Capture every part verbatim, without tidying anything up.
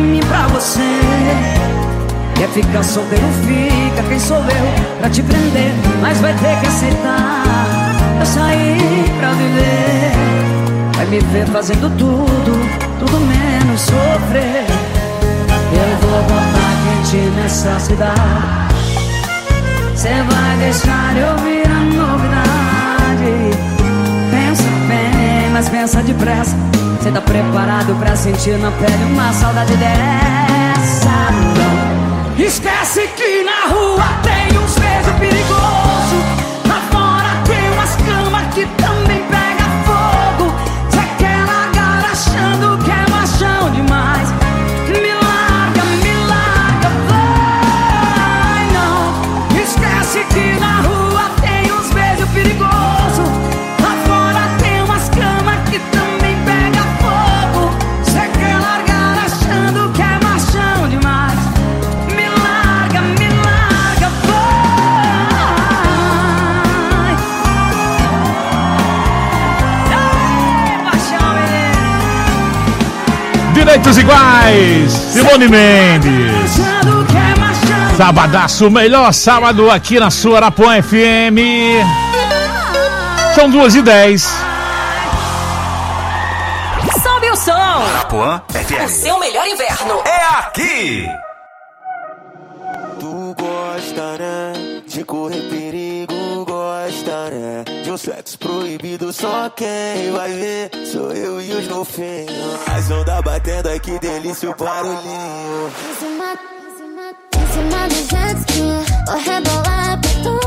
mim pra você. Quer ficar solteiro, fica. Quem sou eu pra te prender? Mas vai ter que aceitar. Eu saí pra viver. Vai me ver fazendo tudo, tudo menos sofrer. Eu vou botar quente nessa cidade. Cê vai deixar eu ouvir a novidade. Pensa bem, mas pensa depressa. Cê tá preparado pra sentir na pele uma saudade dessa? Não. Esquece que na rua tem uns beijos perigosos. Lá fora tem umas camas que também pega fogo. Cê quer largar achando que é machão demais. Me larga, me larga, vai não. Esquece que na rua tem uns beijos perigosos. Lá fora tem umas camas que também pega fogo. Cê quer largar achando que é machão demais. Me larga, me larga, vai. Ei, paixão, menino. Direitos iguais, Simone Mendes. Achando que é machão. Sabadaço, melhor sábado aqui na sua Arapuã F M. São duas e dez. Sobe o som. Arapuã F M. O seu melhor inverno É aqui. Tu gosta, né? De correr perigo, gosta, né? De um sexo proibido, só quem vai ver sou eu e os golfinhos. As ondas batendo, ai que delícia o barulhinho. Em cima, em cima, em cima do jet ski, vou rebolar pra tu.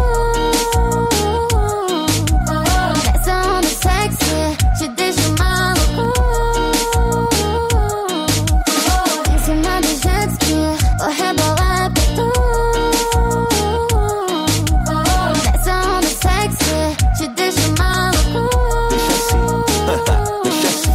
Essa onda sexy te deixa maluco. Em cima do jet ski, vou rebolar pra tu. Essa onda sexy te deixa maluco. Deixa assim, deixa assim.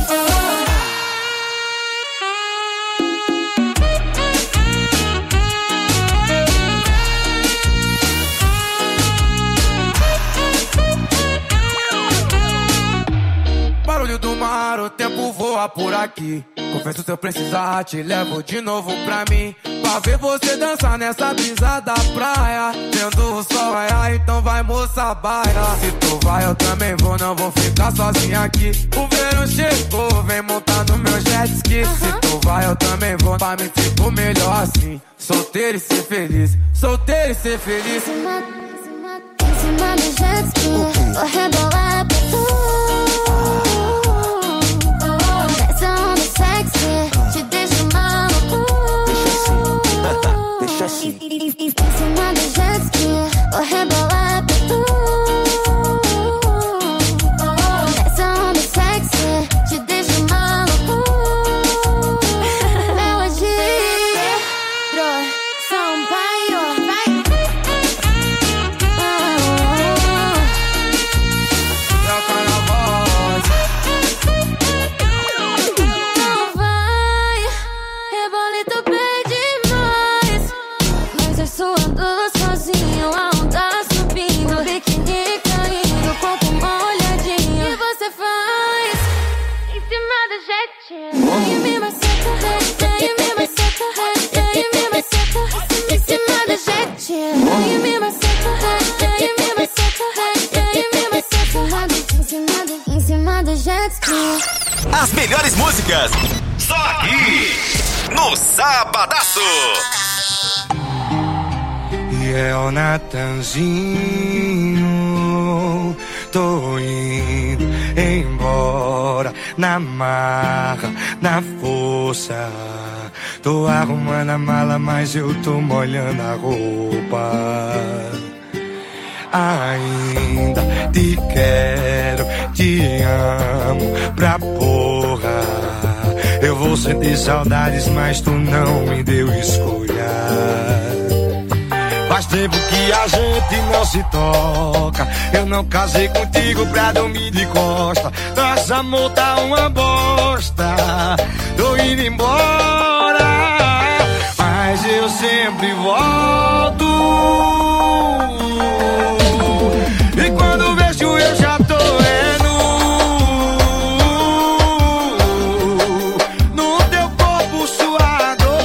Barulho do mar, o tempo voa por aqui. Confesso se eu precisar, te levo de novo pra mim. Pra ver você dançar nessa brisa da praia. Vendo o sol raiar, então vai moça baia. Se tu vai eu também vou, não vou ficar sozinha aqui. O verão chegou, vem montar no meu jet ski. Se tu vai eu também vou, pra mim fico melhor assim. Solteiro e ser feliz, solteiro e ser feliz. Em cima, em cima, em cima do jet ski, vou rebolar pra tu. Essa onda sexy te deixa maluco. Deixa assim, deixa assim. Em cima do jet ski, vou rebolar pra tu. Essa onda sexy te deixa maluco. Melodia, Pro Sampaio, vai. Troca na voz. Não vai, rebolito pede mais. Mas eu suando sozinho, a onda subindo, biquíni caindo, corpo molhadinho. E você faz em cima do jetinho. E me maceta, e me maceta, e me maceta. Em cima do jetinho. E me maceta, e me maceta, e me maceta. Em cima do, em cima do jet ski. As melhores músicas, só aqui, no Sabadaço. E é o Natanzinho, tô indo embora. Na marra, na força. Tô arrumando a mala, mas eu tô molhando a roupa. Ainda te quero, te amo pra porra. Eu vou sentir saudades, mas tu não me deu escolha. Faz tempo que a gente não se toca. Eu não casei contigo pra dormir de costa. Nosso amor tá uma bosta. Tô indo embora, mas eu sempre volto. E quando vejo eu já tô é nu. No teu corpo suado.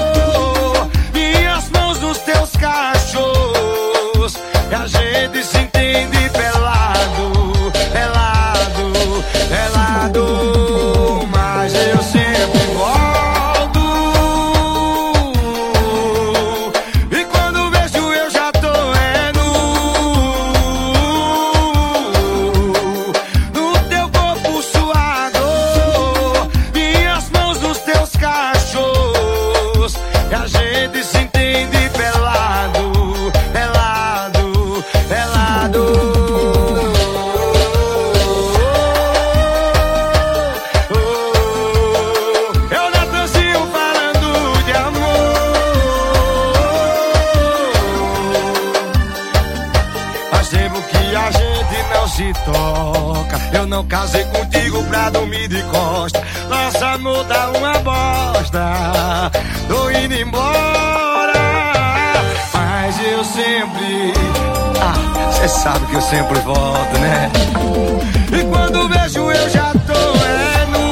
Eu não casei contigo pra dormir de costa. Nosso amor tá uma bosta. Tô indo embora, mas eu sempre... Ah, cê sabe que eu sempre volto, né? E quando vejo eu já tô é nu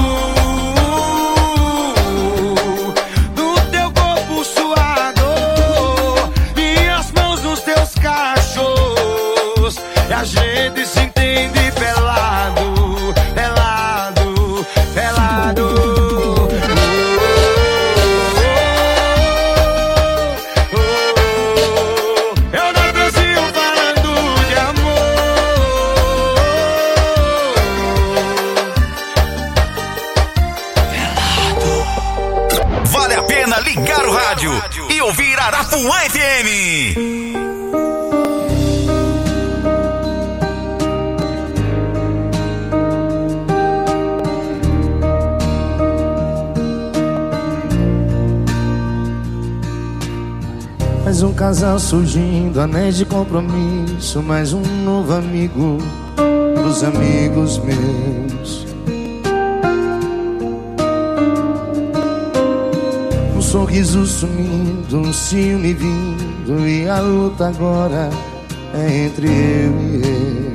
do teu corpo suado, minhas mãos nos teus cachos, e a gente se entende pelado, pelado, pelado. Ligar o rádio e ouvir Arapuã F M. Mais um casal surgindo, anéis de compromisso, mais um novo amigo pros amigos meus. Um sorriso sumindo, um ciúme vindo, e a luta agora é entre eu e ele.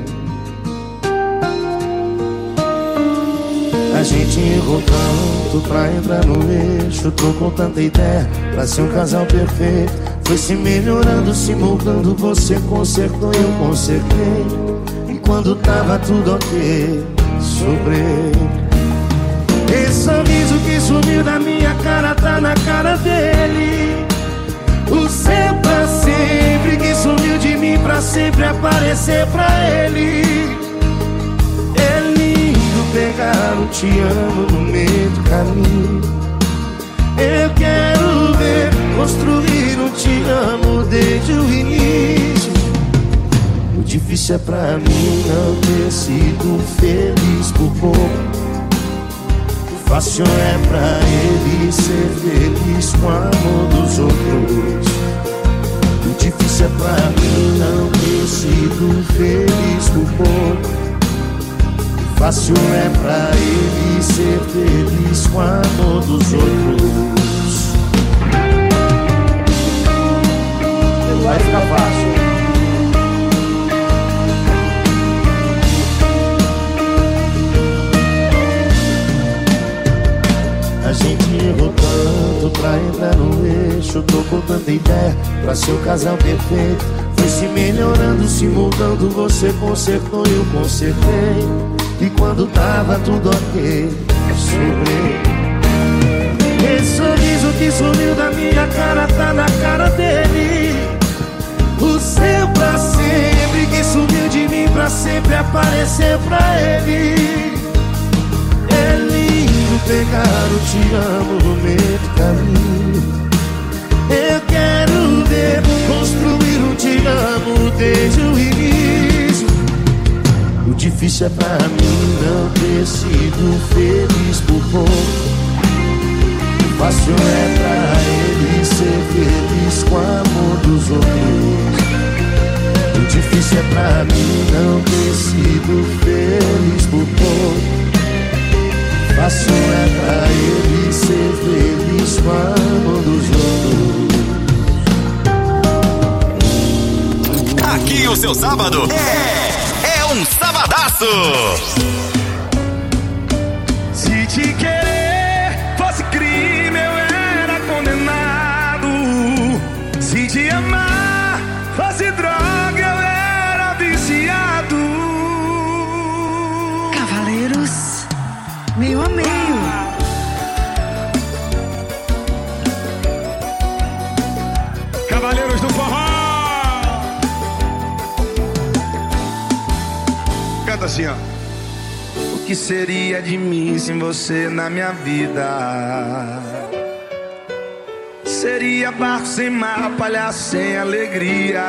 A gente enrolou tanto pra entrar no eixo, tô com tanta ideia pra ser um casal perfeito. Foi se melhorando, se moldando, você consertou, eu consertei. E quando tava tudo ok, sobrei. Esse sorriso que sumiu da minha cara tá na cara dele. O seu pra sempre que sumiu de mim pra sempre aparecer pra ele. É lindo pegar o te amo no meio do caminho. Eu quero ver construir um te amo desde o início. O difícil é pra mim não ter sido feliz por pouco. Fácil é pra ele ser feliz com o amor dos outros. O difícil é pra mim não ter sido feliz por pouco. Fácil é pra ele ser feliz com o amor dos outros. Vai ficar fácil. A gente errou tanto pra entrar no eixo. Tô com tanta ideia pra ser o casal perfeito. Foi se melhorando, se mudando, você consertou, eu consertei. E quando tava tudo ok, sobrei. Esse sorriso que sumiu da minha cara tá na cara dele. O seu pra sempre que sumiu de mim pra sempre aparecer pra ele. É lindo pegar o te amo no meio do caminho. Eu quero ver construir um te amo desde o início. O difícil é pra mim não ter sido feliz por pouco. O fácil é pra ele ser feliz com o amor dos outros. O difícil é pra mim não ter sido feliz por pouco. Fácil é pra ele ser feliz com o amor dos outros. Aqui o seu sábado é, é um sabadaço. Se te querer fosse crime, eu era condenado. Se te amar fosse droga, eu era viciado. Cavaleiros, meio a meio. Cavaleiros do forró. Canta assim, ó. O que seria de mim sem você na minha vida? Seria barco sem mar, palhaço sem alegria.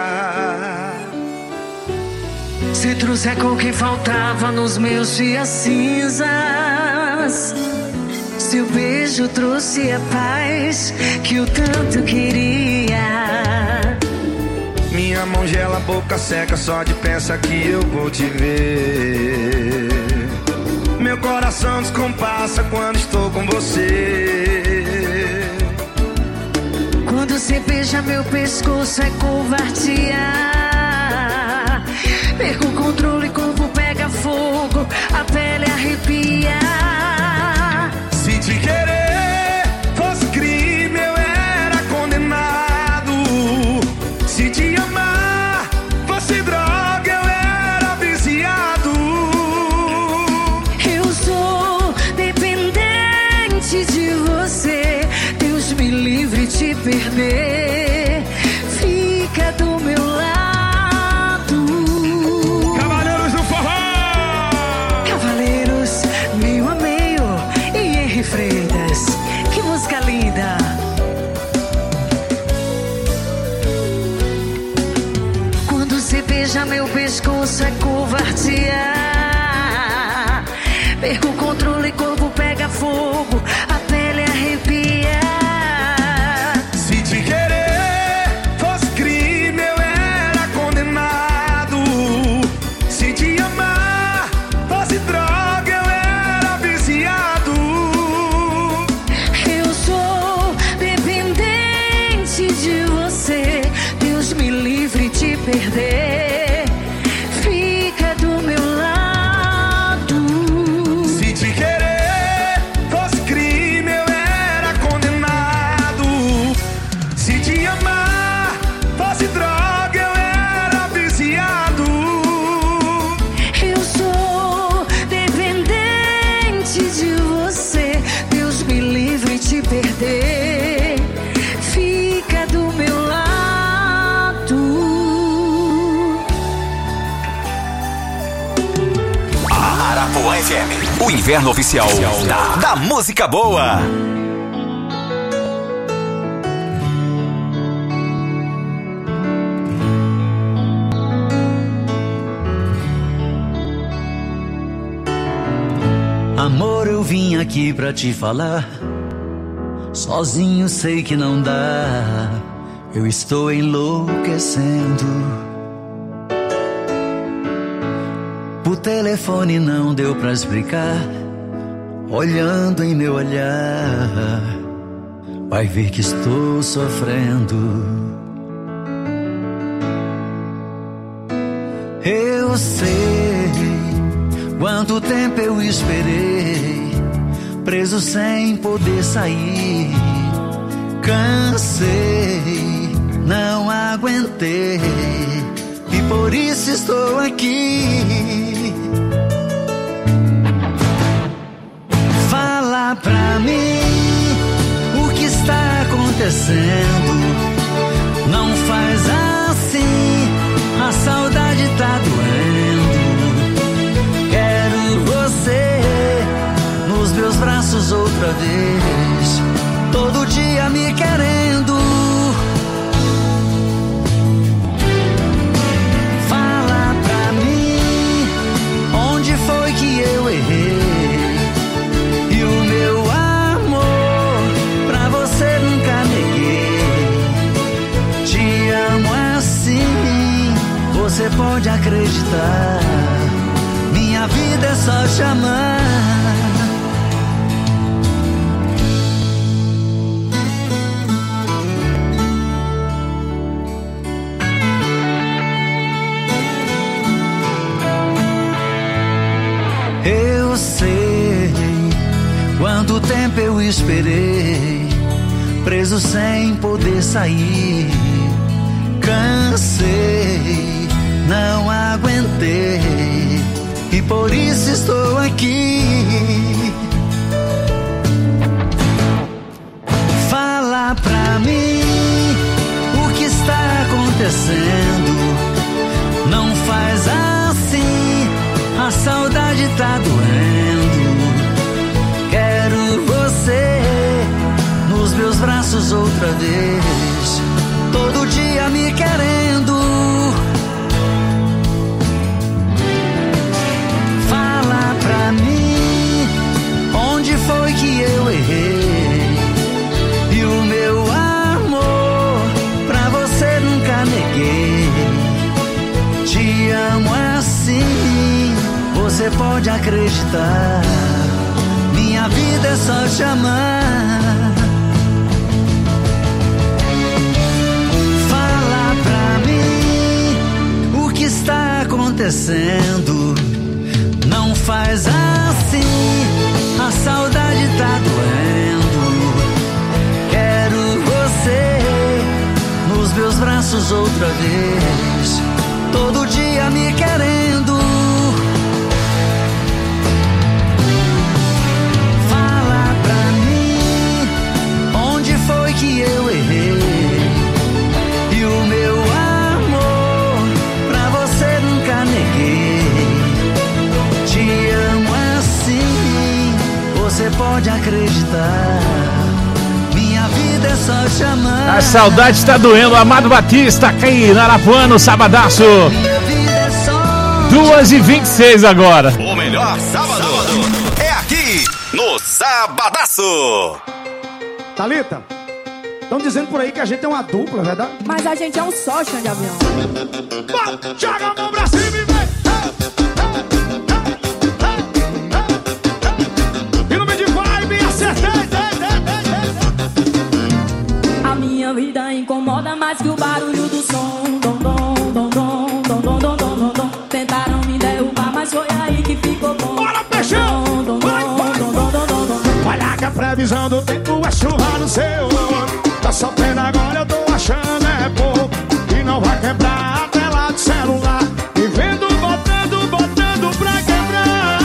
Se trouxer com quem faltava nos meus dias cinzas, se o beijo trouxe a paz que eu tanto queria. Minha mão congela, a boca seca só de pensar que eu vou te ver. Meu coração descompassa quando estou com você. Quando você beija meu pescoço é covardia. Perco o controle, corpo pega fogo, a pele arrepia. Se te querer fosse crime, eu era condenado. Se te amar fosse droga, eu era viciado. Eu sou dependente de você, Deus me livre de perder. Fica do meu lado. Cavaleiros do Forró! Cavaleiros, meio a meio e Henry Freitas. Que música linda! Quando você beija meu pescoço é covardia. Perco o controle, corpo pega fogo, a pele arrepia. Se te querer fosse crime, eu era condenado. Se te amar fosse droga, eu era viciado. Eu sou dependente de você, Deus me livre de perder. Fica do meu lado. Se te querer fosse crime, eu era condenado. Se te amar fosse droga, eu era viciado. Eu sou dependente de você, Deus me livre de perder. Fica do meu lado. Arapuã F M, o inverno oficial da, da música boa. Amor, eu vim aqui pra te falar. Sozinho sei que não dá. Eu estou enlouquecendo. O telefone não deu pra explicar. Olhando em meu olhar, vai ver que estou sofrendo. Eu sei quanto tempo eu esperei, preso sem poder sair. Cansei, não aguentei, e por isso estou aqui. Fala pra mim o que está acontecendo. Não faz assim, a saudade tá doendo. Quero você nos meus braços outra vez, todo dia me querendo. Fala pra mim onde foi que eu errei. E o meu amor pra você nunca neguei. Te amo assim, você pode acreditar. Minha vida é só te amar. Eu sei quanto tempo eu esperei, preso sem poder sair. Cansei, não aguentei, e por isso estou aqui. Fala pra mim o que está acontecendo. Não faz assim, a saudade tá doendo. Quero você nos meus braços outra vez, todo dia me querendo. Fala pra mim onde foi que eu errei. E o meu amor pra você nunca neguei. pode acreditar. Minha vida é só te amar. Fala pra mim o que está acontecendo. Não faz assim, a saudade tá doendo. Quero você nos meus braços outra vez, todo dia me querendo. Fala pra mim onde foi que eu errei, e o meu amor pra você nunca neguei. Te amo assim, você pode acreditar. Minha vida é só te amar. A saudade está doendo. Amado Batista, aqui na Arapuã, no sabadaço. Minha vida é só duas e vinte e seis agora. O melhor sábado, sábado é aqui no Sabadaço. Thalita, estão dizendo por aí que a gente é uma dupla, verdade? Mas a gente é um só, chão de avião. Joga a mão pra cima e vem. E no meio de vibe, acertei. A minha vida incomoda mais que o barulho do som. Dom, dom, dom, dom, dom, dom, dom, dom, dom. Tentaram me derrubar, mas foi aí que ficou bom. Bora, peixão! Dom, dom, dom, dom, dom, dom, dom, dom. Olha que a previsão do tempo é chuva no seu olho. Tá sofrendo agora, eu tô achando é pouco. E não vai quebrar a tela do celular. E vendo, botando, botando pra quebrar.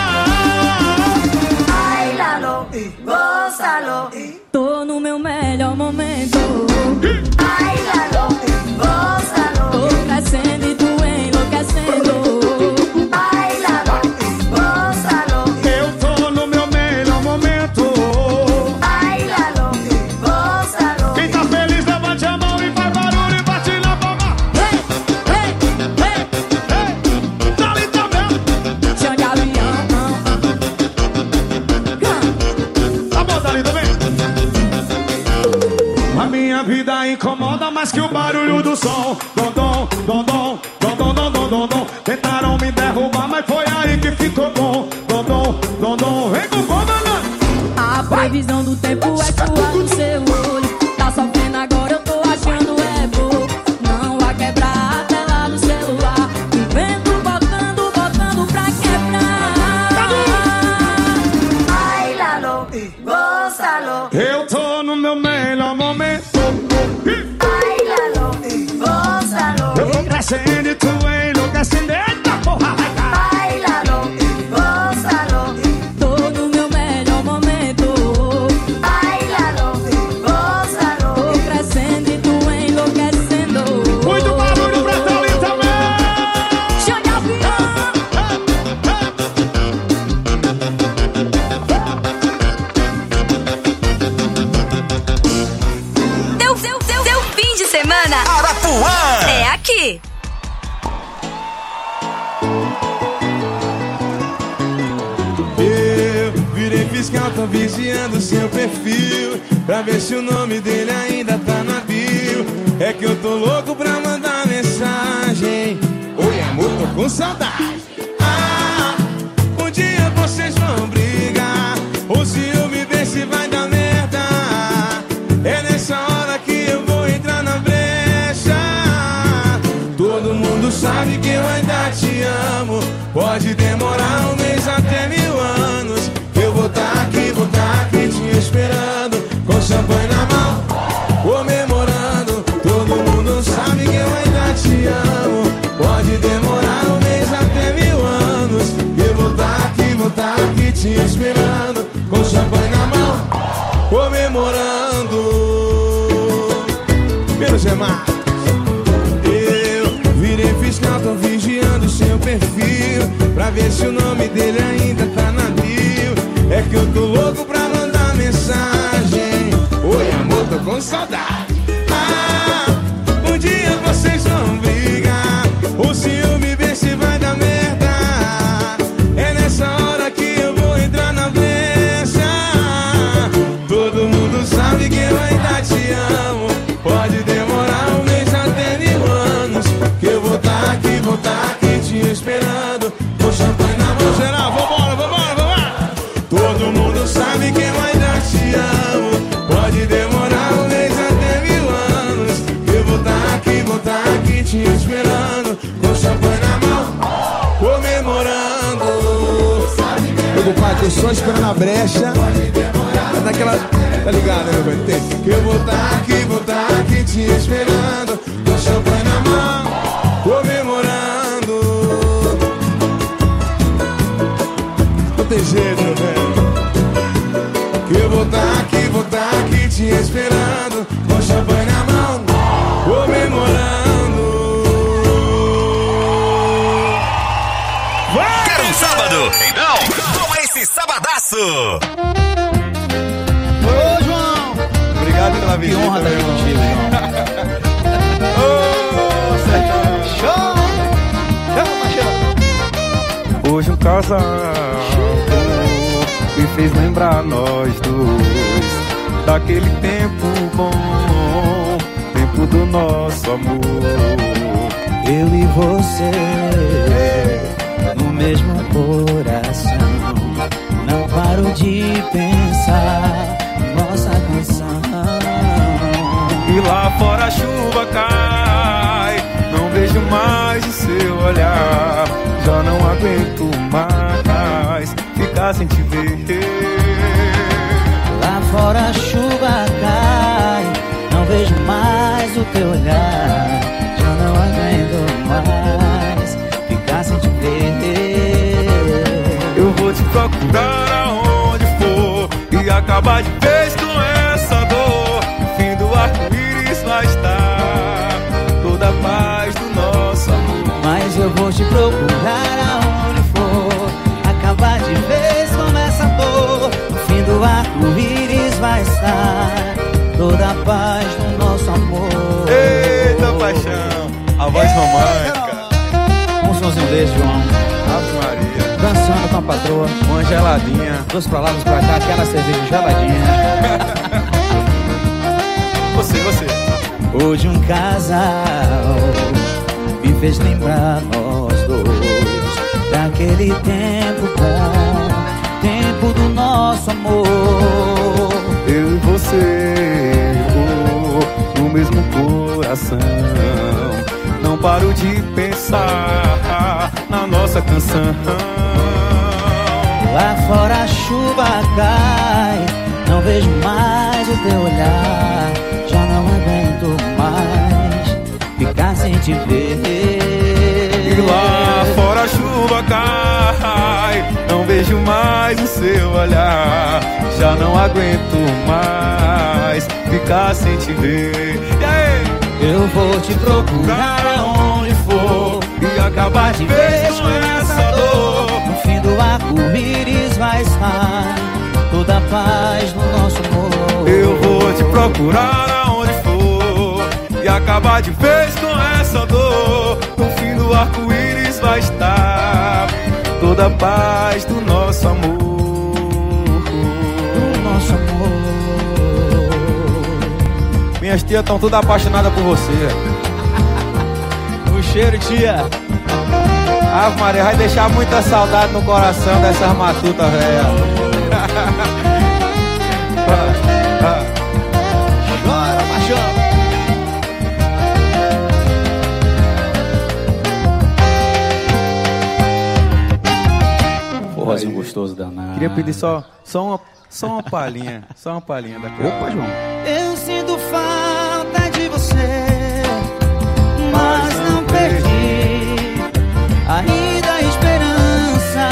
Ai, Lalo, gózalo. Tô no meu melhor momento. Ai, Lalo, gózalo. Tô crescendo e tu enlouquecendo. Ai, Lalo, gózalo. Eu tô no meu melhor momento. Ai, Lalo, gózalo. Quem tá feliz, levante a mão e faz barulho e bate na palma. Ei, ei, ei, Ei, Thalita mesmo. chão de avião. Tá bom, Thalita, vem. A minha vida incomoda mais que o barulho do som. Dom, dom, dom, dom, dom, dom, dom, dom, dom, dom. Tentaram me derrubar, mas foi aí que ficou bom. Dom, dom, dom, dom, vem com comandante. A previsão do tempo é chuva no seu olho. Tá sofrendo agora, eu tô achando é pouco. Não vai quebrar a tela do celular. E vendo, botando, botando pra quebrar. Ai, Lalo, gózalo. Eu tô no meu melhor momento. Ai, Lalo, gózalo. Eu tô crescendo e tu enlouquecendo. Eita porra, vai cá. Ai, Lalo, gózalo. Tô no meu melhor momento. Ai, Lalo, gózalo. Tô crescendo e tu enlouquecendo. Muito barulho pra Thalita mesmo. Chão de avião. Seu, seu, seu, seu fim de semana Arapuã. é aqui. Eu virei fiscal, tô vigiando seu perfil pra ver se o nome dele ainda tá na bio. É que eu tô louco pra mandar mensagem. Oi, amor, tô com saudade. Ah, um dia vocês vão brigar. Ou se eu me ver se vai dar merda. É nessa hora que eu vou entrar na brecha. Todo mundo sabe que eu ainda te amo. Pode demorar um mês até mil anos. Eu vou tá aqui, vou tá aqui te esperando, com champanhe na mão, comemorando. Todo mundo sabe que eu ainda te amo. Pode demorar um mês até mil anos. Eu vou tá aqui, vou tá aqui te esperando, com champanhe na mão, comemorando. Pelo Gemar. Eu virei fiscal, tô vigiando seu perfil pra ver se o nome dele ainda tá na bio. É que eu tô louco pra mandar mensagem. Oi, amor, tô com saudade. Ah, um dia vocês vão brigar. O ciúme me ver se vai dar merda. É nessa hora que eu vou entrar na brecha. Todo mundo sabe que eu ainda te amo. Pode demorar um mês até mil anos. Que eu vou tá aqui, vou tá aqui te esperando, com champanhe na mão. Geral, Tô só esperando a brecha. Mas daquela. Tá ligado, né, meu velho? Tem. Que eu vou tá aqui, vou tá aqui te esperando. Com champanhe na mão, comemorando. Não tem jeito, meu velho. Que eu vou tá aqui, vou tá aqui te esperando. Com champanhe na mão, comemorando. Vai! Quer um sábado? Então, toma esse sabadaço! Ô, João! Obrigado pela visita. Que honra estar aqui contigo, João. Ô, Sertão! Show! Chama, paixão! Hoje um casal me fez lembrar nós dois daquele tempo bom, tempo do nosso amor. Eu e você no mesmo coração. Não paro de pensar nossa canção. E lá fora a chuva cai, não vejo mais o seu olhar. Já não aguento mais ficar sem te ver. Lá fora a chuva cai, não vejo mais o teu olhar. Já não aguento mais ficar sem te ver. Eu vou te procurar aonde for e acabar de vez com essa dor. No fim do arco-íris vai estar toda a paz do nosso amor. Mas eu vou te procurar aonde for, acabar de vez com essa dor. No fim do arco-íris vai estar toda a paz do nosso amor. Eita paixão, a voz romântica. Um somzinho desse, João. Ave Maria. Dançando com a patroa, uma geladinha. Dois pra lá, dois pra cá, aquela cerveja geladinha. Você, você. Hoje um casal me fez lembrar nós dois daquele tempo bom, tempo do nosso amor. Eu e você, oh, no mesmo coração. Não paro de pensar na nossa canção. Lá fora a chuva cai, não vejo mais o teu olhar. Já não aguento mais ficar sem te ver. E lá fora a chuva cai, não vejo mais o seu olhar. Já não aguento mais ficar sem te ver. E aí? Eu vou te procurar aonde for e acabar de vez com essa dor. No fim do arco-íris vai estar toda a paz no nosso amor. Eu vou te procurar aonde for e acabar de vez com essa dor. No fim do arco-íris vai estar toda a paz do nosso amor. Do nosso amor. Minhas tias estão todas apaixonadas por você. O cheiro, tia. Ave Maria, vai deixar muita saudade no coração dessas matutas, velho. Chora, paixão. Porrazinho gostoso danado. Queria pedir só, só, uma, só uma palhinha. Só uma palhinha daquela. Opa, João. Eu sinto falta de você, mas não perdi ainda a esperança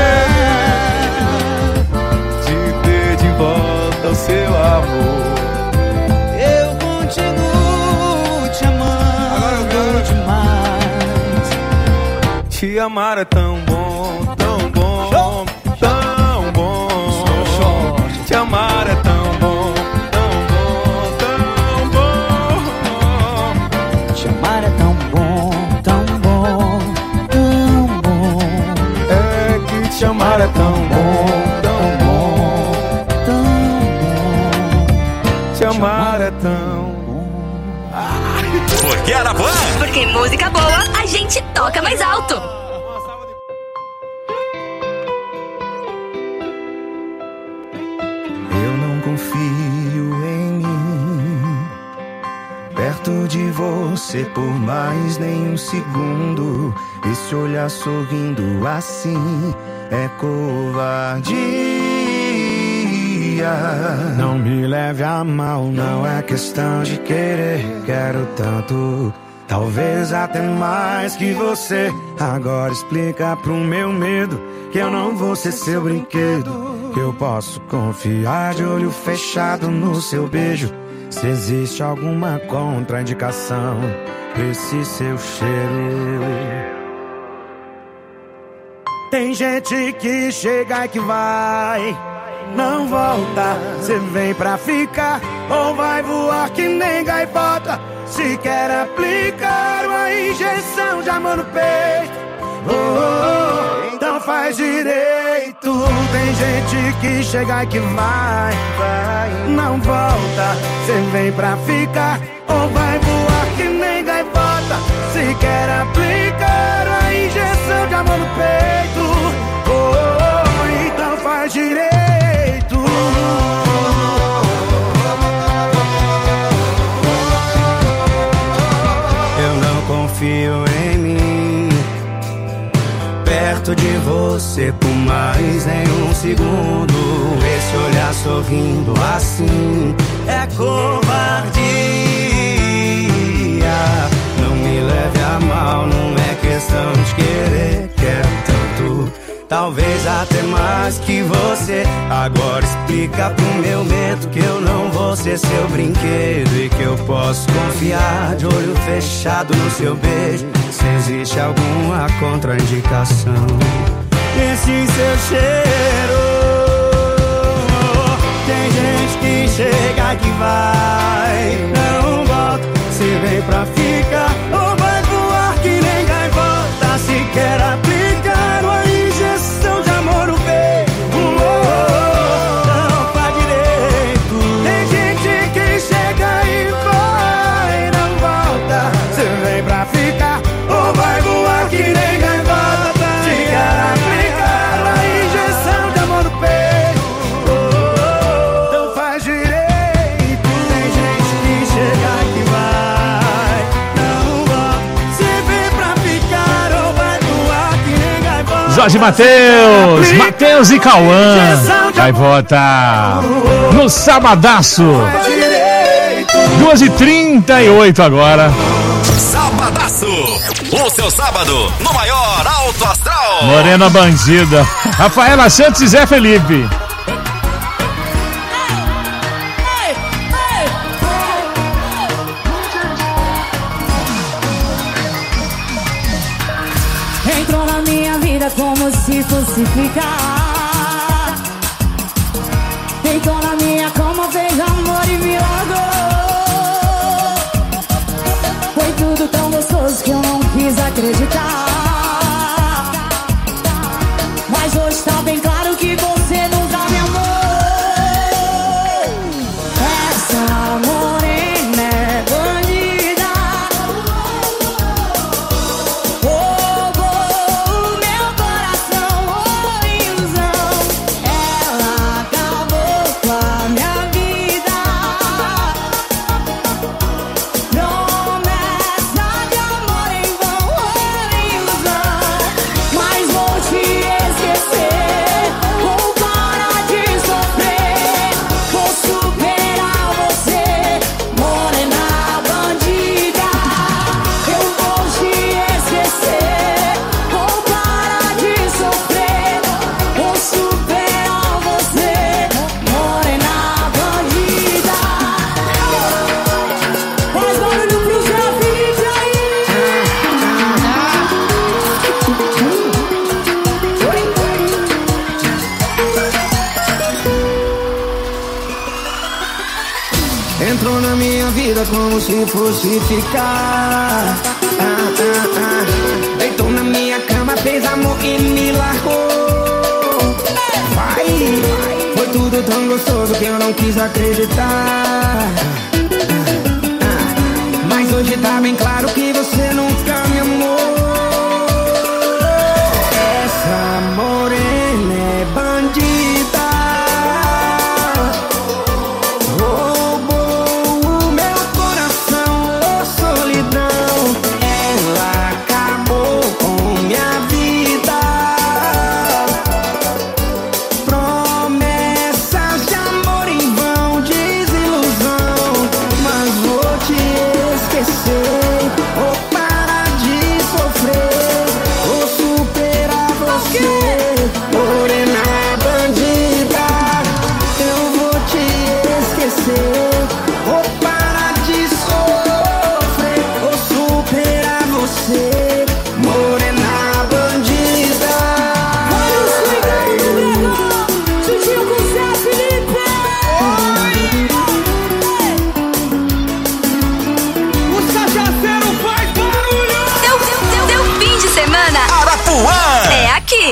de ter de volta o seu amor. Eu continuo te amando demais. Te amar é tão bom, tão bom, tão bom. Te amar é tão bom, tão bom, tão bom. Te amar é tão bom, tão bom, tão bom. É que te amar é tão bom, tão bom, tão bom. Te amar é tão Porque era bom. Porque música boa a gente toca mais alto. Eu não confio em mim, perto de você por mais nem um segundo. Esse olhar sorrindo assim é covardia. Não me leve a mal, não é questão de querer. Quero tanto, talvez até mais que você. Agora explica pro meu medo que eu não vou ser seu brinquedo, que eu posso confiar de olho fechado no seu beijo. Se existe alguma contraindicação, esse seu cheiro. Tem gente que chega e que vai, não volta. Cê vem pra ficar ou vai voar que nem gaivota. Se quer aplicar uma injeção de amor no peito, oh, oh, oh, então faz direito. Tem gente que chega e que vai, vai, não volta. Cê vem pra ficar ou vai voar que nem gaivota. Se quer aplicar uma injeção de amor no peito, oh, oh, oh, então faz direito. Eu não confio em mim perto de você por mais nem um segundo. Esse olhar sorrindo assim é covardia. Não me leve a mal, não é questão de querer. Quero tanto, talvez até mais que você. Agora explica pro meu medo que eu não vou ser seu brinquedo e que eu posso confiar de olho fechado no seu beijo. Se existe alguma contraindicação, esse seu cheiro. Tem gente que chega que vai, não volta. Se vem pra ficar ou vai voar que nem gaivota. Se quer aplicar uma injeção de amor no peito, oh, oh, não faz direito. Tem gente que chega e vai, não volta. Se vem pra ficar ou vai voar que nem gaivota. Se quer aplicar uma injeção de amor no peito, oh, oh, então faz direito. Tem gente que chega que vai, não volta. Se vem pra ficar ou vai voar que nem gaivota. Jorge Mateus, Mateus e Cauã. Gaivota no Sabadaço. duas e trinta e oito agora. Sabadaço, o seu sábado no maior alto astral. Morena Bandida, Rafaela Santos e Zé Felipe. Entrou na minha vida como se fosse ficar. Deitou na minha cama, fez amor e me largou. Foi tudo tão gostoso que eu não quis acreditar. Mas hoje tá bem claro que você nunca me amou. Essa morena é bandida, roubou o meu coração, oh, ilusão. Ela acabou com a minha vida. Promessa de amor em vão, oh, ilusão. Mas vou te esquecer, vou parar de sofrer, vou superar você, morena bandida. Eu vou te esquecer, vou parar de sofrer, vou superar você, morena bandida. Faz barulho pro Zé Felipe aí. Entrou na minha vida como se fosse ficar. Ah, ah, ah. Deitou na minha cama, fez amor e me largou. Vai, foi tudo tão gostoso que eu não quis acreditar. Ah, ah. Mas hoje tá bem claro que você nunca me amou. Essa morena é bandida. Roubou o meu coração, oh, solidão. Ela acabou com minha vida. Promessas de amor semana. Arapuã. É aqui.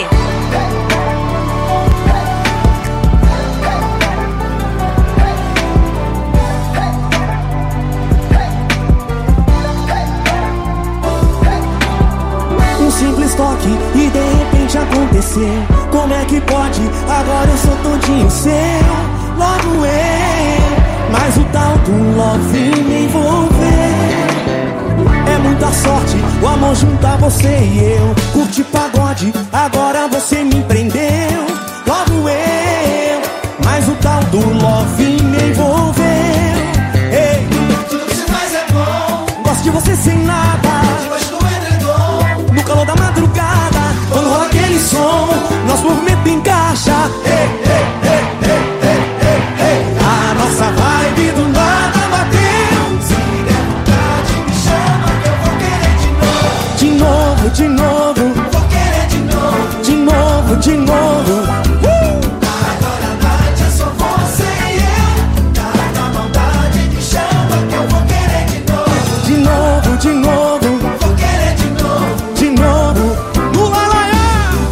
Um simples toque e de repente acontecer. Como é que pode? Agora eu sou todinho seu. Logo eu, mas o tal do love me envolver. É muita sorte o amor juntar você e eu. Curti pagode, agora você me prendeu. Logo eu, mas o tal do love me envolveu. Ei, tudo que você faz é bom. Gosto de você sem nada, debaixo do edredom, no calor da madrugada, quando rola aquele som, nosso movimento encaixa. Ei, ei, ei, ei, ei, ei, ei. A nossa vibe do nada bateu. Se der vontade me chama que eu vou querer de novo. De novo, de novo, vou querer de novo. De novo, de novo. Agora a noite é só você e eu. Tá na maldade, me chama que eu vou querer de novo. De novo, de novo, vou querer de novo. De novo. No la la ya.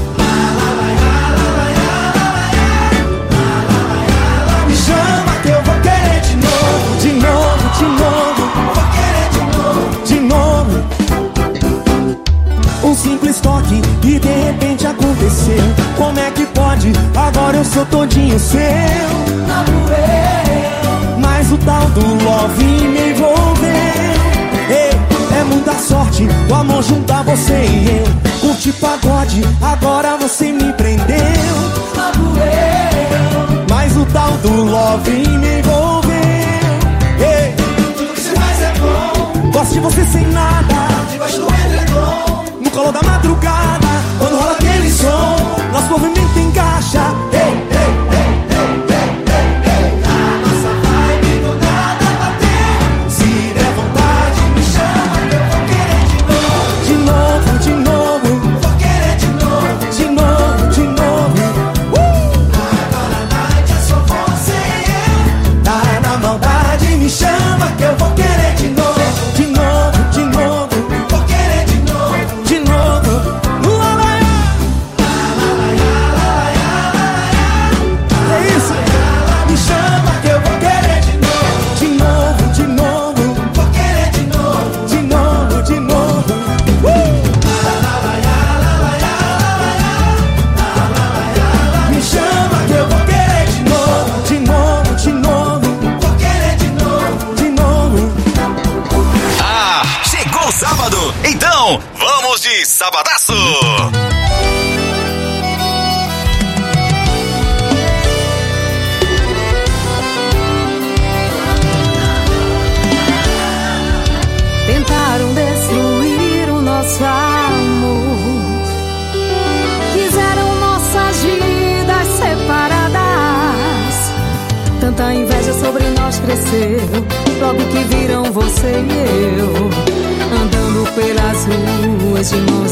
Me chama que eu vou querer de novo. De novo, de novo, vou querer de novo. De novo. Um simples toque e de repente aconteceu. Como é que pode? Agora eu sou todinho seu. Logo eu, mas o tal do love me envolveu. Ei, é muita sorte o amor juntar você e eu. Curti pagode, agora você me prendeu. Logo eu, mas o tal do love me envolveu. Ei, tudo que você faz é bom. Gosto de você sem nada, debaixo do edredom, no calor da madrugada, quando rola aquele som, nosso movimento encaixa. Ei, ei, ei, ei, ei, ei, ei. A nossa vibe do nada bateu. Se der vontade me chama que eu vou querer de novo. De novo, de novo, vou querer de novo. De novo, de novo. uh! Agora a noite é só você e eu. Tá na maldade, me chama que eu vou querer de novo. De novo, de novo, vou querer de novo. De novo. Lá, lá, lá. É isso. Me chama que eu vou querer de novo. De novo, de novo, vou querer de novo. De novo, de novo. Uh! Me chama que eu vou querer de novo. De novo, de novo, vou querer de novo. De novo. Ah, chegou o sábado. Então, vamos de sabadaço. Tentaram destruir o nosso amor, quiseram nossas vidas separadas. Tanta inveja sobre nós cresceu, logo que viram você e eu andando pelas ruas de mãos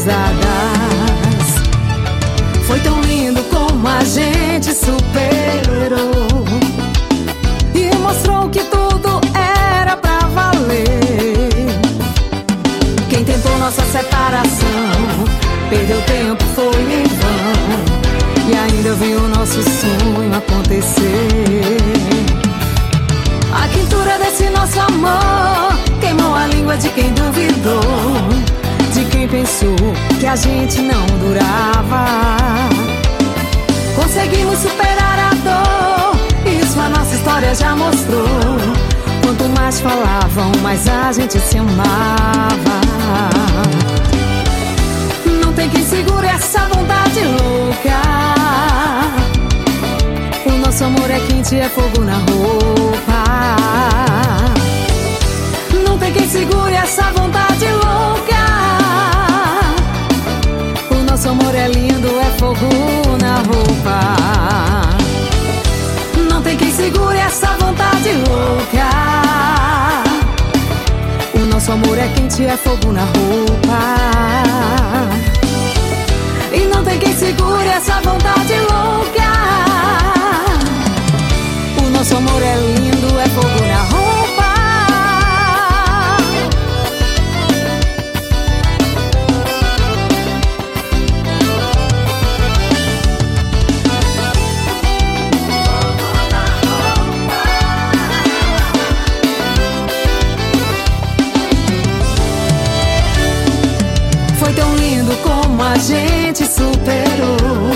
dadas. Foi tão lindo como a gente superou e mostrou que tudo era pra valer. Quem tentou nossa separação perdeu tempo, foi em vão, e ainda viu o nosso sonho acontecer. A quintura desse nosso amor queimou a língua de quem duvidou, de quem pensou que a gente não durava. Conseguimos superar a dor, isso a nossa história já mostrou. Quanto mais falavam, mais a gente se amava. Não tem quem segure essa vontade louca. O nosso amor é quente, é fogo na roupa. Não tem quem segure essa vontade louca. O nosso amor é lindo, é fogo na roupa. Não tem quem segure essa vontade louca. O nosso amor é quente, é fogo na roupa. E não tem quem segure essa vontade louca. O nosso amor é lindo, é fogo na roupa. a gente superou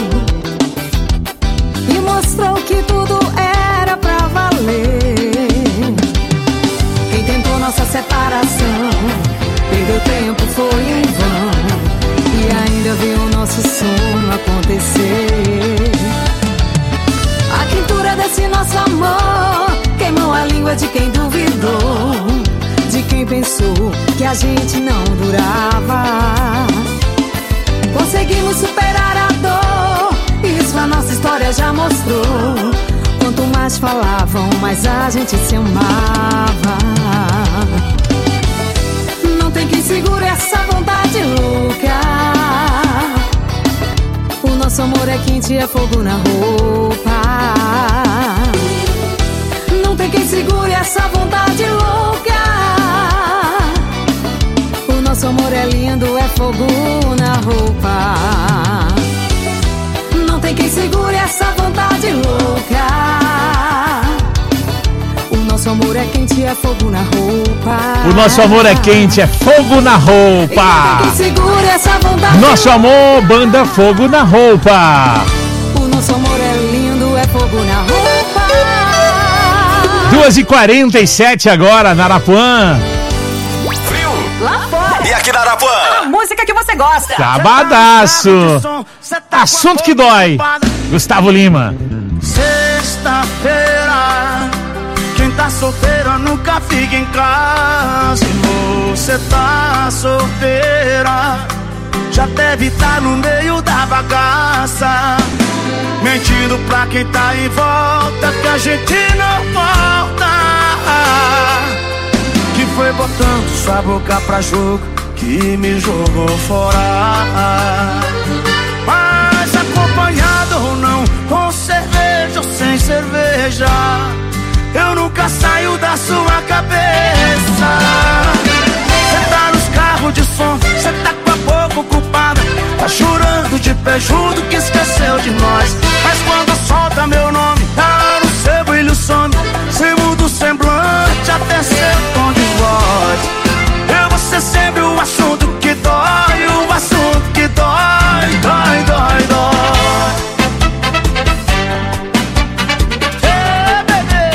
e mostrou que tudo era pra valer. Quem tentou nossa separação perdeu tempo, foi em vão, e ainda viu o nosso sonho acontecer. A quentura desse nosso amor queimou a língua de quem duvidou, de quem pensou que a gente não durava. Conseguimos superar a dor, isso a nossa história já mostrou. Quanto mais falavam, mais a gente se amava. Não tem quem segure essa vontade louca. O nosso amor é quente, é fogo na roupa. Não tem quem segure essa vontade louca. O nosso amor é lindo, é fogo na roupa. Não tem quem segure essa vontade louca. O nosso amor é quente, é fogo na roupa. O nosso amor é quente, é fogo na roupa. Não tem quem segure essa vontade. Nosso amor, banda Fogo na Roupa. O nosso amor é lindo, é fogo na roupa. duas e quarenta e sete agora, na Arapuã. Lá fora. E aqui na Arapuã? A música que você gosta. Sabadaço. Assunto que dói. Gustavo Lima. Sexta-feira, quem tá solteiro nunca fica em casa. E você tá solteira, já deve estar no meio da bagaça, mentindo pra quem tá em volta que a gente não volta. Que foi botando sua boca pra jogo que me jogou fora. Mas acompanhado ou não, com cerveja ou sem cerveja, eu nunca saio da sua cabeça. Cê tá nos carros de som, cê tá com a boca ocupada, tá chorando de pé junto que esqueceu de nós. Mas quando solta meu nome, ela no seu brilho some, cê muda o semblante até seu tom de voz. Eu vou ser sempre o assunto que dói, o assunto que dói, dói, dói, dói. Hey, baby.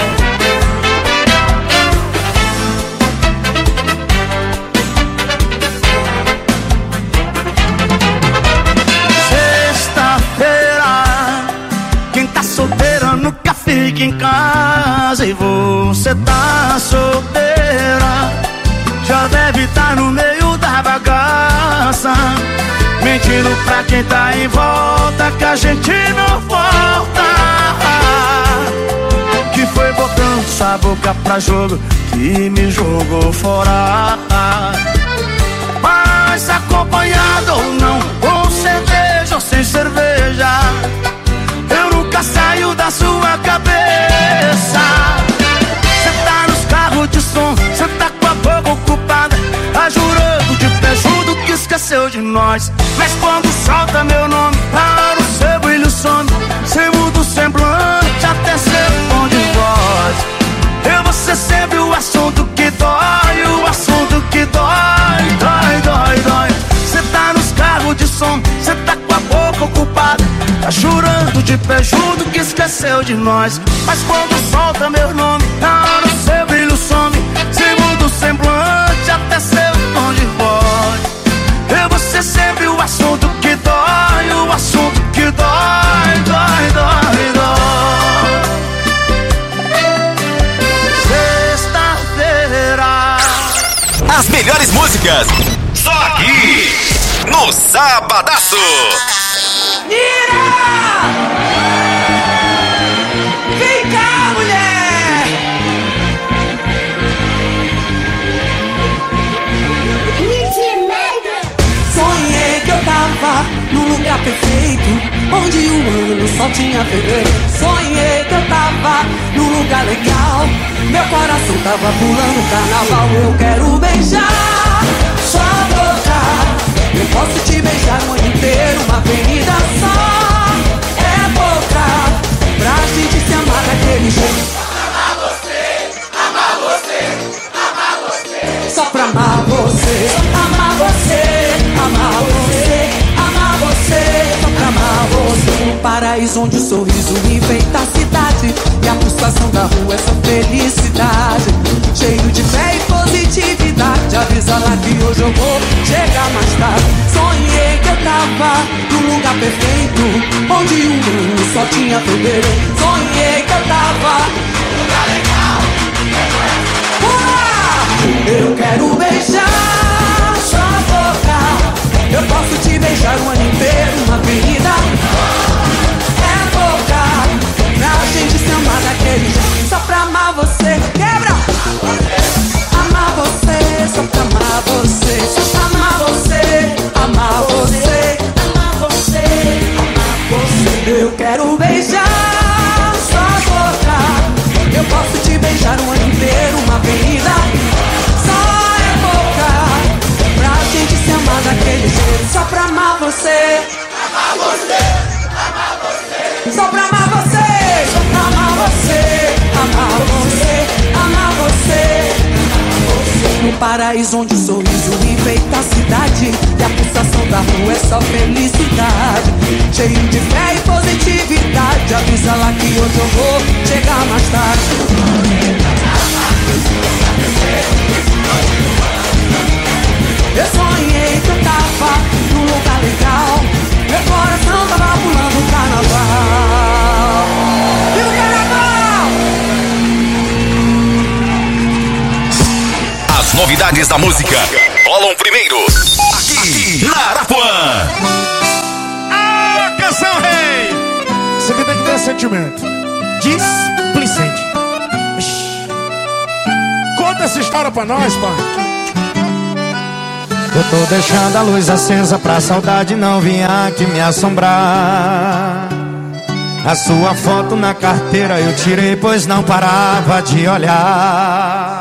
Sexta-feira, quem tá solteira nunca fica em casa. E você tá solteira, já deve estar no meio da bagaça, mentindo pra quem tá em volta que a gente não volta. Que foi botando sua boca pra jogo que me jogou fora. Mas acompanhado ou não, com cerveja ou sem cerveja, eu nunca saio da sua cabeça. Cê tá nos carros de som, cê tá com a boca ocupada, tá jurando de pé junto que esqueceu de nós. Mas quando solta meu nome, ela no seu brilho some, cê muda o semblante até seu tom de voz. Eu vou ser sempre o assunto que dói, o assunto que dói, dói, dói, dói. Cê tá nos carros de som, cê tá com a boca ocupada, tá chorando de pé junto que esqueceu de nós. Mas quando solta meu nome, ela no seu brilho some, cê muda o semblante até seu tom de voz. Eu vou ser sempre o assunto que dói, o assunto que dói, dói, dói, dói. Sexta-feira. As melhores músicas, só aqui, no Sabadaço. Mira! Vem cá, mulher! Sonhei que eu tava num lugar perfeito, onde o ano só tinha fevereiro. Sonhei que eu tava num lugar legal, meu coração tava pulando carnaval. Eu quero beijar sua boca, eu posso te beijar o ano inteiro, uma avenida só é boca pra gente se amar daquele jeito. Amar você, amar você, amar você. Só pra amar você, amar você, amar você, amar paraíso onde o sorriso enfeita a cidade e a pulsação da rua é só felicidade. Cheio de fé e positividade, avisa lá que hoje eu vou chegar mais tarde. Sonhei que eu tava num lugar perfeito, onde o mundo só tinha fevereiro. Sonhei que eu tava num lugar legal, eu quero beijar sua boca. Eu posso te beijar o ano inteiro, uma avenida. É boca pra gente se amar daquele jeito, só pra amar você. Quebra! Amar você, só pra amar você, só pra amar você, amar você, amar você, amar você. Eu quero beijar sua boca. Eu posso te beijar o ano inteiro, uma avenida. Se amar daquele jeito, só pra amar você. Amar você, amar você. Só pra amar você, só pra amar você. Amar você, amar você, amar você. No paraíso onde o sorriso enfeita a cidade e a pulsação da rua é só felicidade. Cheio de fé e positividade, avisa lá que hoje eu vou chegar mais tarde. Eu sonhei que eu tava num lugar legal, meu coração tava pulando o carnaval. E o carnaval! As novidades da música rolam primeiro aqui na Arapuã. Ah, canção rei! Você tem que ter sentimento. Displicente. Conta essa história pra nós, pai. Eu tô deixando a luz acesa pra saudade não vir aqui me assombrar. A sua foto na carteira eu tirei, pois não parava de olhar.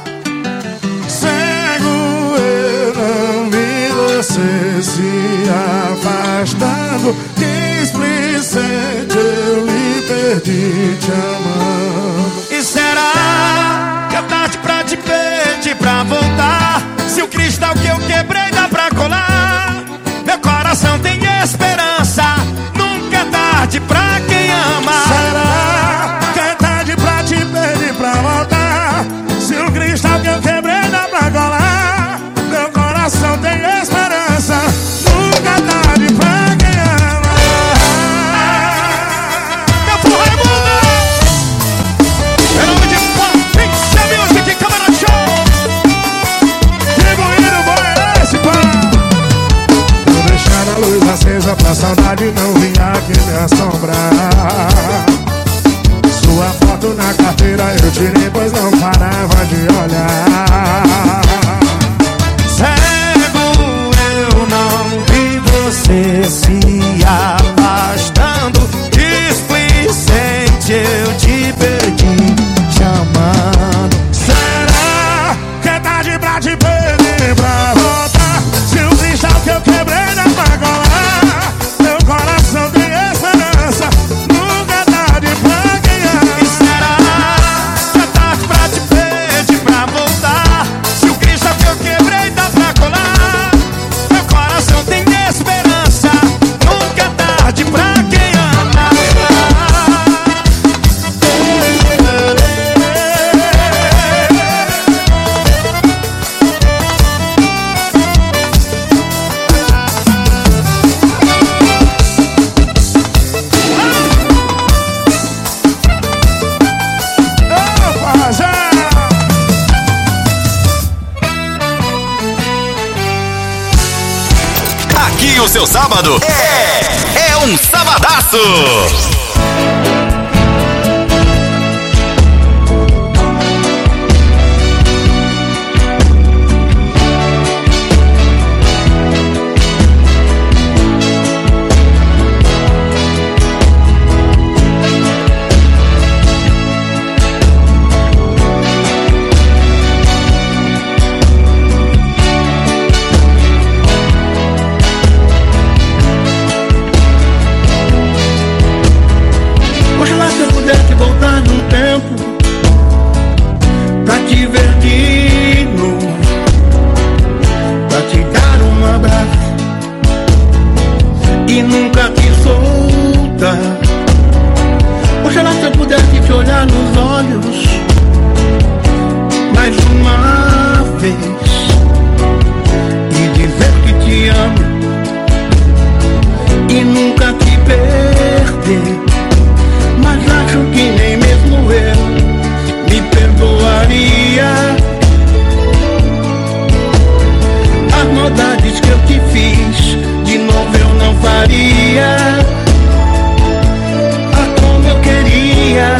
Cego eu não vi você se afastando. Displicente eu me perdi te amando. E será que é tarde pra te pedir pra voltar? Se o cristal que eu quebrei dá pra colar, meu coração tem esperança, nunca é tarde pra quem ama. Será que é tarde pra te pedir pra voltar? Se o cristal que eu quebrei dá pra colar, meu coração tem esperança, nunca é tarde pra quem ama. Meu povo Raimundo! Em nome de Pink Music, Câmara Show! Tô deixando a luz acesa pra saudade não vir aqui me assombrar. Sua foto na carteira eu tirei, pois não parava de olhar. Cego eu não vi você se afastando. Displicente eu te perdi te amando. Será que é tarde pra te pedir pra voltar? Se o cristal que eu quebrei dá pra colar, meu coração tem esperança, nunca é tarde pra quem ama. E será que é tarde pra te pedir pra voltar? Se o cristal que eu quebrei dá pra colar, meu coração tem esperança, nunca é tarde pra quem ama. Aqui o seu sábado é, é um sabadaço. olhos mais uma vez e dizer que te amo e nunca te perder. Mas acho que nem mesmo eu me perdoaria as maldades que eu te fiz. De novo eu não faria. Ah, como eu queria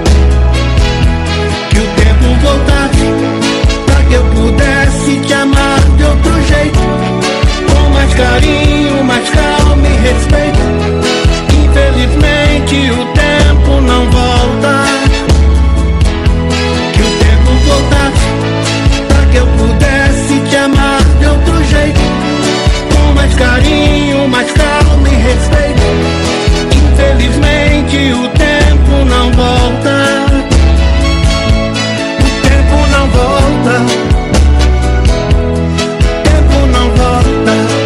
que o tempo voltasse pra que eu pudesse te amar de outro jeito, com mais carinho, mais calma e respeito. Infelizmente o tempo não volta. Que o tempo voltasse pra que eu pudesse te amar de outro jeito, com mais carinho, mais calma e respeito. Infelizmente o tempo não volta. O tempo não volta. O tempo não volta.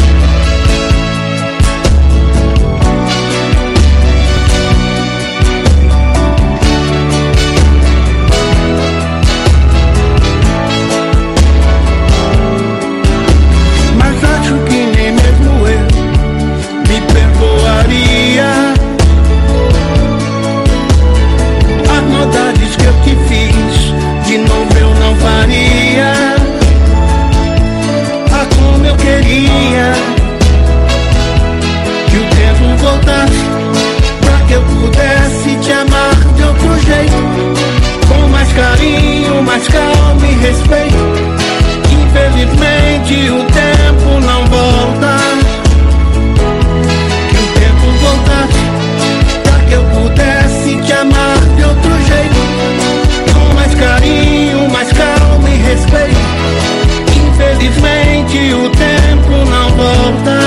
As maldades que eu te fiz, de novo eu não faria. Ah, como eu queria que o tempo voltasse pra que eu pudesse te amar de outro jeito, com mais carinho, mais calma e respeito. Infelizmente o tempo não volta. Pra que eu pudesse te amar de outro jeito, com mais carinho, mais calma e respeito. Infelizmente o tempo não volta.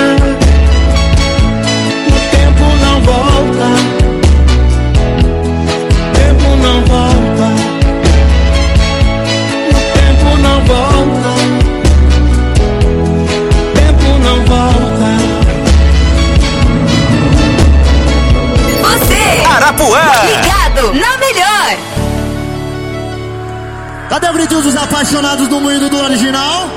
O tempo não volta. O tempo não volta. O tempo não volta. O tempo não volta. Arapuã, ligado na melhor. Cadê o gritinho dos apaixonados do moído do original?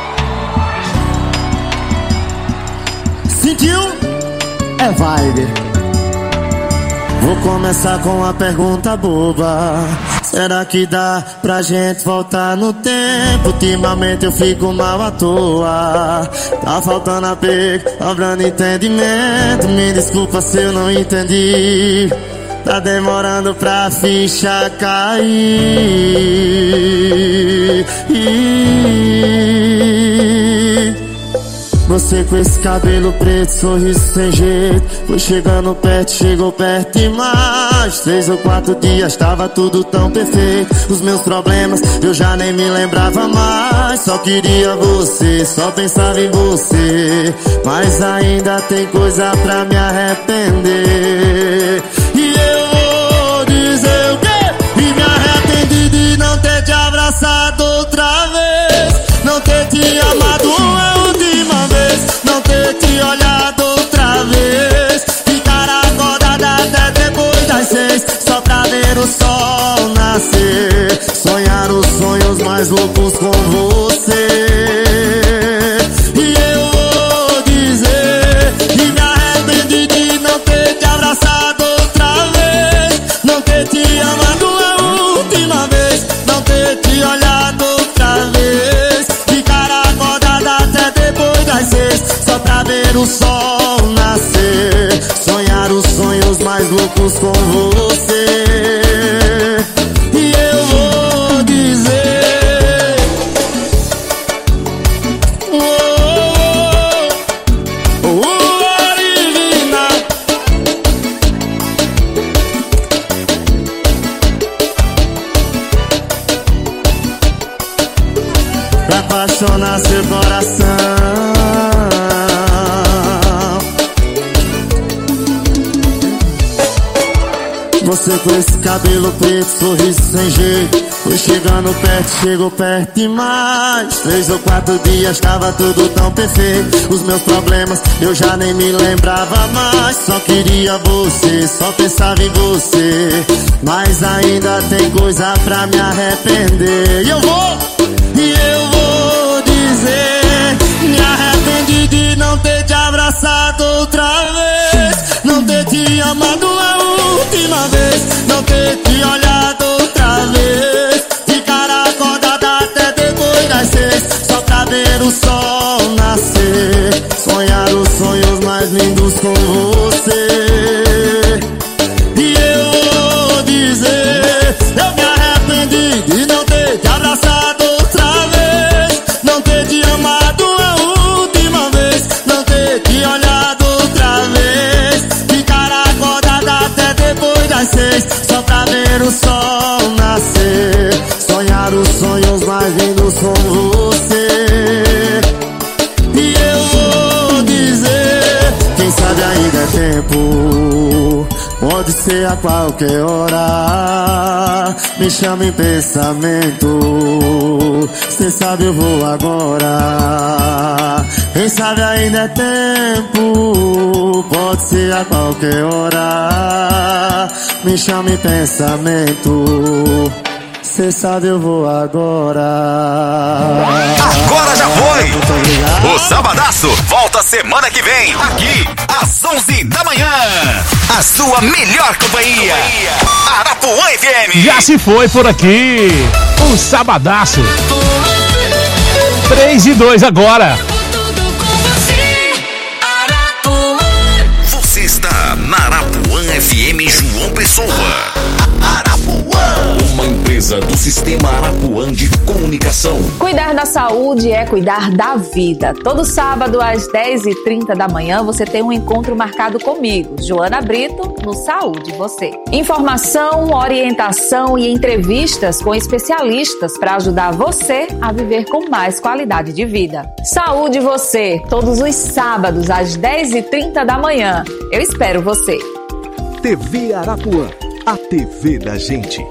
Sentiu? É vibe. Vou começar com uma pergunta boba. Será que dá pra gente voltar no tempo? Ultimamente eu fico mal à toa. Tá faltando apego, sobrando entendimento. Me desculpa se eu não entendi. Tá demorando pra ficha cair. Você com esse cabelo preto, sorriso sem jeito. Foi chegando perto, chegou perto demais. Três ou quatro dias, tava tudo tão perfeito. Os meus problemas, eu já nem me lembrava mais. Só queria você, só pensava em você. Mas ainda tem coisa pra me arrepender. E eu vou dizer o quê? E me arrependi de não ter te abraçado outra vez, não ter te amado uma última vez, não ter te olhado outra vez. Ficar acordada até depois das seis, só pra ver o sol nascer. Sonhar os sonhos mais loucos com você. E eu vou dizer, e me arrependi de não ter te abraçado outra vez, não ter te amado a última vez, não ter te olhado outra vez. Ficar acordada até depois das seis, só pra ver o sol nascer. Sonhar os sonhos mais loucos com você. E eu vou dizer, oh, oh, oh, original. Pra apaixonar seu coração. Você com esse cabelo preto, sorriso sem jeito. Fui chegando perto, chegou perto demais. Três ou quatro dias, tava tudo tão perfeito. Os meus problemas, eu já nem me lembrava mais. Só queria você, só pensava em você. Mas ainda tem coisa pra me arrepender. E eu vou, e eu vou dizer: me arrependi de não ter te abraçado outra vez, não ter te amado a última vez, não ter te olhado outra vez, ficar acordada até depois das seis, só pra ver o sol nascer, sonhar os sonhos mais lindos com você. E eu vou dizer: eu me arrependi de não ter te abraçado outra vez, não ter te amado a última vez, não ter te olhado outra vez, ficar acordada até depois das seis, só pra ver o sol nascer, sonhar os sonhos mais lindos com você. E eu vou dizer: quem sabe ainda é tempo, pode ser a qualquer hora, me chama em pensamento, cê sabe eu vou agora. Quem sabe ainda é tempo, pode ser a qualquer hora, me chama em pensamento, cê sabe eu vou agora. Agora já foi! O Sabadaço volta semana que vem, aqui às onze da manhã. A sua melhor companhia, Arapuã F M. Já se foi por aqui o Sabadaço. três e dois agora. Você está na Arapuã F M João Pessoa. Arapuã, uma empresa do Sistema Arapuã de Comunicação. Cuidar da saúde é cuidar da vida. Todo sábado às dez e trinta da manhã você tem um encontro marcado comigo, Joana Brito, no Saúde Você. Informação, orientação e entrevistas com especialistas para ajudar você a viver com mais qualidade de vida. Saúde Você, todos os sábados às dez e trinta da manhã. Eu espero você. T V Arapuã, a T V da gente.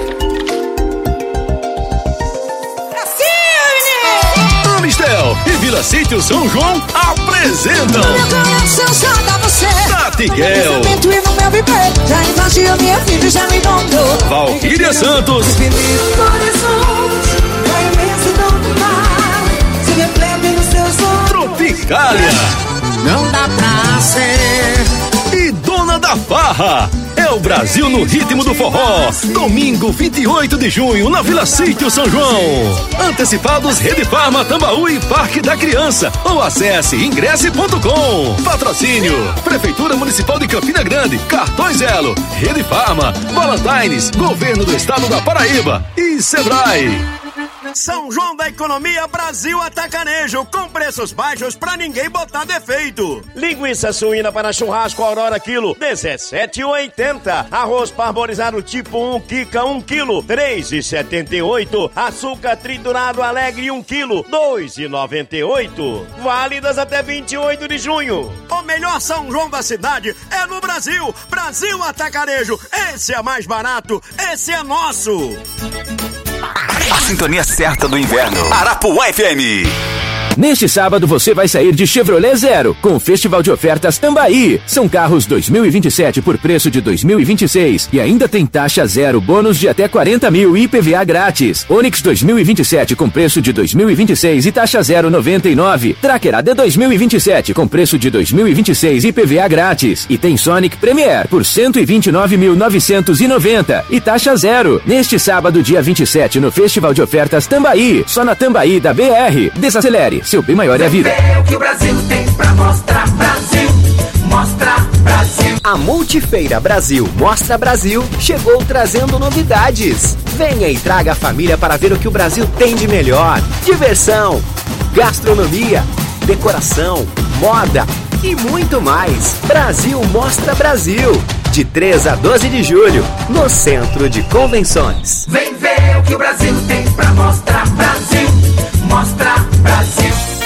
Amistel e Vila Sítio São João apresentam Meu coração só dá você. Natiguel, No pensamento e no meu viver, já invadiu minha vida e já me inundou. Valquíria Santos, Infinito horizonte, a imensidão do mar, se reflete nos seus olhos. Tropicália, Não dá pra ser. e Dona da Farra. É o Brasil no ritmo do forró. Domingo, vinte e oito de junho, na Vila Sítio São João. Antecipados Rede Farma, Tambaú e Parque da Criança. Ou acesse ingresse ponto com. Patrocínio: Prefeitura Municipal de Campina Grande, Cartões Elo, Rede Farma, Valentines, Governo do Estado da Paraíba e Sebrae. São João da Economia Brasil Atacarejo, com preços baixos pra ninguém botar defeito. Linguiça suína para churrasco Aurora quilo, dezessete e oitenta. Arroz parborizado tipo um Kika um quilo, três e setenta e oito. Açúcar triturado Alegre um quilo, dois e noventa e oito. Válidas até vinte e oito de junho. O melhor São João da cidade é no Brasil. Brasil Atacarejo, esse é mais barato, esse é nosso. A sintonia certa do inverno. Arapuã F M. Neste sábado você vai sair de Chevrolet Zero com o Festival de Ofertas Tambaí. São carros dois mil e vinte e sete por preço de dois mil e vinte e seis e ainda tem taxa zero, bônus de até quarenta mil e I P V A grátis. Onix dois mil e vinte e sete com preço de dois mil e vinte e seis e taxa zero noventa e nove. Tracker A D dois mil e vinte e sete com preço de dois mil e vinte e seis e I P V A grátis. E tem Sonic Premier por cento e vinte e nove mil novecentos e noventa e taxa zero. Neste sábado, dia vinte e sete, no Festival de Ofertas Tambaí. Só na Tambaí da B R. Desacelere. Seu bem maior é a vida. É o que o Brasil tem pra mostrar, Brasil. Mostra Brasil. A Multifeira Brasil Mostra Brasil chegou trazendo novidades. Venha e traga a família para ver o que o Brasil tem de melhor. Diversão, gastronomia, decoração, moda e muito mais. Brasil Mostra Brasil. De três a doze de julho, no Centro de Convenções. Vem ver o que o Brasil tem pra mostrar, Brasil. Mostra Brasil. O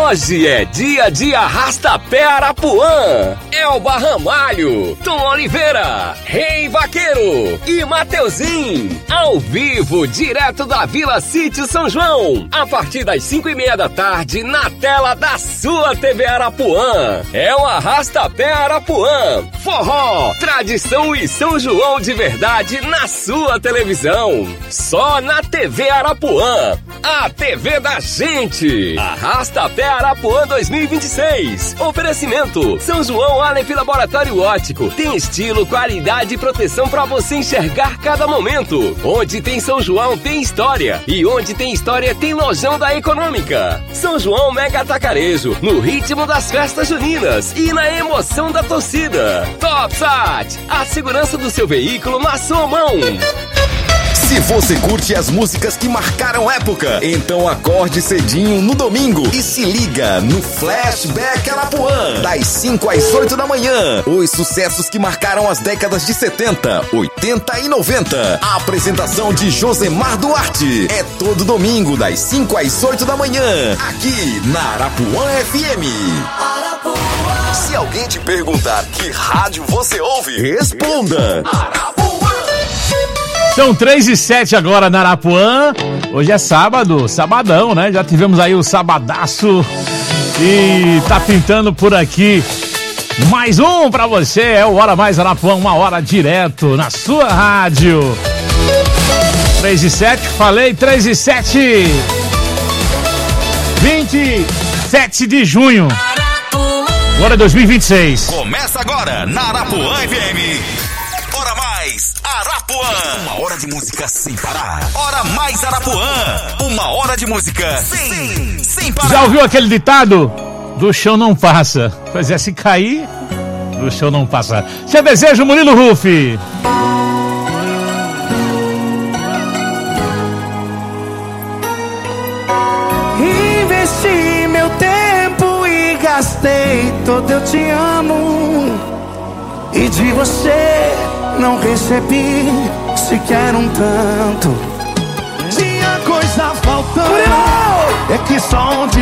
Hoje é dia de Arrasta-Pé Arapuã. Elba Ramalho, Tom Oliveira, Rei Vaqueiro e Mateuzinho. Ao vivo, direto da Vila Sítio São João. A partir das cinco e meia da tarde, na tela da sua T V Arapuã. É o Arrasta-Pé Arapuã. Forró, tradição e São João de verdade na sua televisão. Só na T V Arapuã. A T V da gente. Arrasta-Pé Arapuã dois mil e vinte e seis. Oferecimento São João Aleph Laboratório Óptico. Tem estilo, qualidade e proteção para você enxergar cada momento. Onde tem São João tem história. E onde tem história tem Lojão da Econômica. São João Mega Atacarejo. No ritmo das festas juninas e na emoção da torcida. Topsat, a segurança do seu veículo na sua mão. Se você curte as músicas que marcaram época, então acorde cedinho no domingo e se liga no Flashback Arapuã, das cinco às oito da manhã. Os sucessos que marcaram as décadas de setenta, oitenta e noventa. A apresentação de Josemar Duarte é todo domingo, das cinco às oito da manhã, aqui na Arapuã F M. Arapuã. Se alguém te perguntar que rádio você ouve, responda Arapuã. São três e sete agora na Arapuã. Hoje é sábado, sabadão, né? Já tivemos aí o sabadaço e tá pintando por aqui mais um pra você. É o Hora Mais Arapuã, uma hora direto na sua rádio. três e sete, falei, três e sete. vinte e sete de junho. Agora é dois mil e vinte e seis. Começa agora na Arapuã F M. Hora Mais Arapuã. Uma hora de música sem parar. Hora Mais Arapuã. Uma hora de música sem, sem parar. Já ouviu aquele ditado? Do chão não passa. Pois é, se cair, do chão não passa. Seu desejo, Murilo Rufi. Investi meu tempo e gastei todo eu te amo. E de você não recebi sequer um tanto. Tinha coisa faltando. É que só onde